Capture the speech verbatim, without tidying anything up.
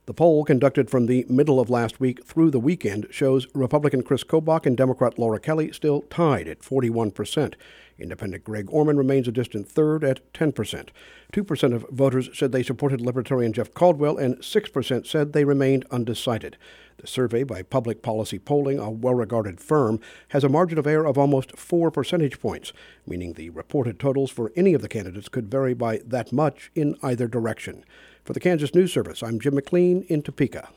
The poll, conducted from the middle of last week through the weekend, shows Republican Chris Kobach and Democrat Laura Kelly still tied at forty-one percent. Independent Greg Orman remains a distant third at ten percent. two percent of voters said they supported Libertarian Jeff Caldwell, and six percent said they remained undecided. The survey by Public Policy Polling, a well-regarded firm, has a margin of error of almost four percentage points, meaning the reported totals for any of the candidates could vary by that much in either direction. For the Kansas News Service, I'm Jim McLean in Topeka.